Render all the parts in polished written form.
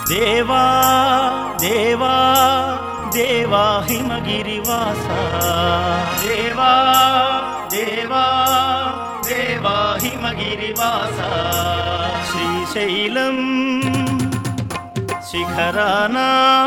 దేవా దేవా దేవా హిమగిరివాస దేవా దేవా దేవా హిమగిరివాస శ్రీశైలం శిఖరానా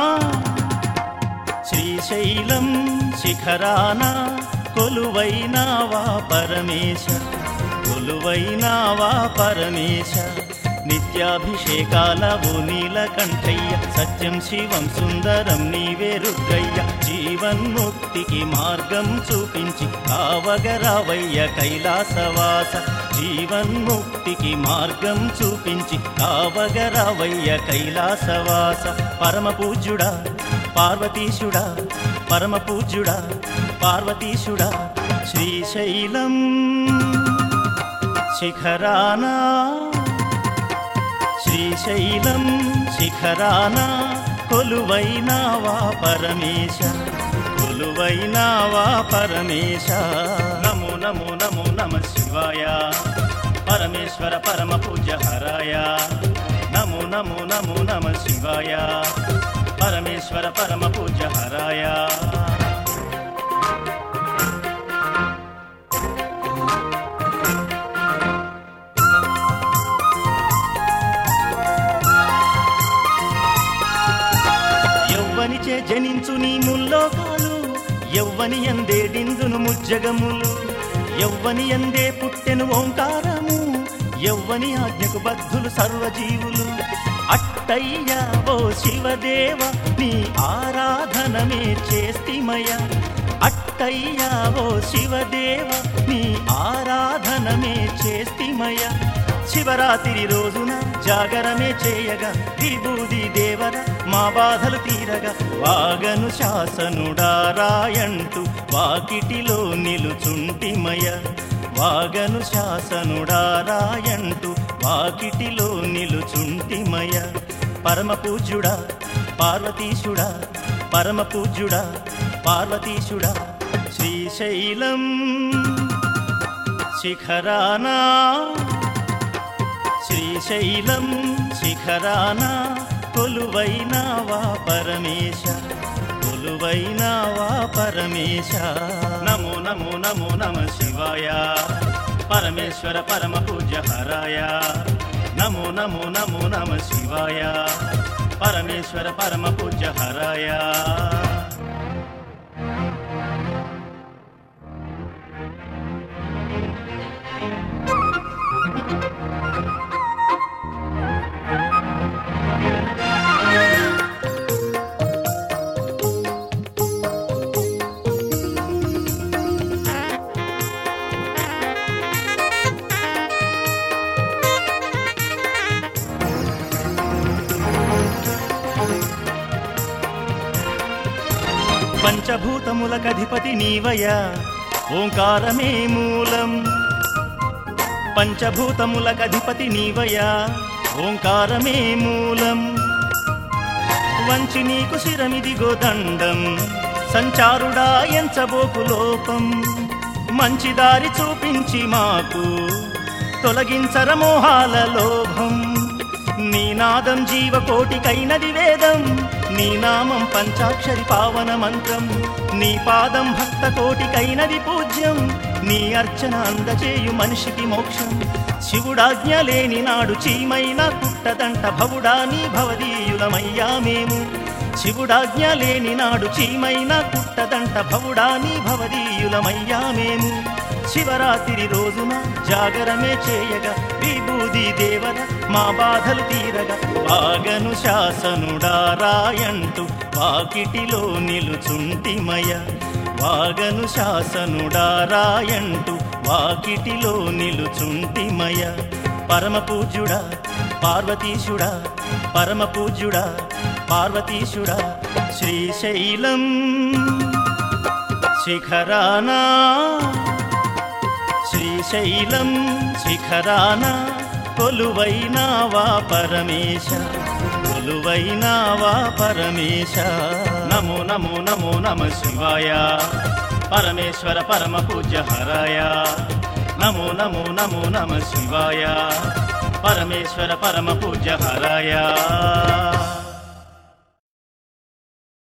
శ్రీశైలం శిఖరానా కొలువైనావా పరమేశ కొలువైనావా పరమేశ నిత్యాభిషేకాల ఓ నీలకంఠయ్య సత్యం శివం సుందరం నీవే రుద్రయ్య జీవన్ముక్తికి మార్గం చూపించి కావగరావయ్య కైలాసవాస జీవన్ముక్తికి మార్గం చూపించి కావగరావయ్య కైలాసవాస పరమపూజ్యుడా పార్వతీశుడా పరమపూజ్యుడా పార్వతీశుడా శ్రీశైలం శిఖరానా శ్రీశైలం శిఖరానా కొలువైనావా పరమేశ కొలువైనావా పరమేశ నమో నమో నమో నమః శివాయ పరమేశ్వర పరమ పూజ్య హరాయ నమో నమో నమో నమః శివాయ పరమేశ్వర పరమ పూజ్య హరాయ యవ్వనిచే జనించు నీ ముల్లోకాలు యవ్వని యందే డిందును ముజ్జగములు యవ్వని యందే పుట్టెను ఓంకారము యవ్వని ఆజ్ఞకు బద్ధులు సర్వజీవులు అట్టయ్యా ఓ శివదేవ నీ ఆరాధనమే చేస్తిమయ అట్టయ్యా ఓ శివదేవ నీ ఆరాధనమే చేస్తిమయ శివరాత్రి రోజున జాగరమే చేయగా విభూది దేవర మా బాధలు తీరగా వాగను శాసనుడా రాయంటూ వాకిటిలో నిలుచుంటిమయ వాగను శాసనుడా రాయంటూ వాకిటిలో నిలుచుంటిమయ పరమపూజ్యుడా పార్వతీశుడా పరమపూజ్యుడా పార్వతీశుడా శ్రీశైలం శిఖరానా శ్రీశైలం శిఖరానా కొలువైనావా పరమేశ కొలువైనావా పరమేశ నమో నమో నమో నమః శివాయ పరమేశ్వర పరమ పూజ్య హరాయ నమో నమో నమో నమః శివాయ పరమేశ్వర పరమ పూజ్య హరాయ పంచభూతములకధిపతి నీవయ్యా ఓంకారమే మూలం పంచభూతములకధిపతి నీవయ్యా ఓంకారమే మూలం వంచి నీకు శిరమిదిగో దండం సంచారుడా ఎంచబోకు లోపం మంచి దారి చూపించి మాకు తొలగించర మోహాల లోభం నీ నాదం జీవకోటికైనది వేదం నీ నామం పంచాక్షరి పావన మంత్రం నీ పాదం భక్త కోటికైనది పూజ్యం నీ అర్చన అందచేయు మనిషికి మోక్షం శివుడాజ్ఞ లేని నాడు చీమైన కుట్టదంట భవుడా నీ భవదీయులమయ్యా మేము శివుడాజ్ఞ లేని నాడు చీమైన కుట్టదంట భవుడా నీ భవదీయులమయ్యా మేము శివరాత్రి రోజున జాగరమే చేయగా విభూది దేవర మా బాధలు తీరగా వాగను శాసనుడా రాయంటూ వాకిటిలో నిలుచుంటిమయ వాగను శాసనుడా రాయంటూ వాకిటిలో నిలుచుంటిమయ పరమపూజ్యుడా పార్వతీశుడా పరమపూజ్యుడా పార్వతీశుడా శ్రీశైలం శిఖరానా శ్రీశైలం శిఖరానా కొలువైనావా పరమేశ కొలువైనావా పరమేశ నమో నమో నమో నమః శివాయ పరమేశ్వర పరమ పూజ్య హరాయ నమో నమో నమో నమః శివాయ పరమేశ్వర పరమ పూజ్య హరాయ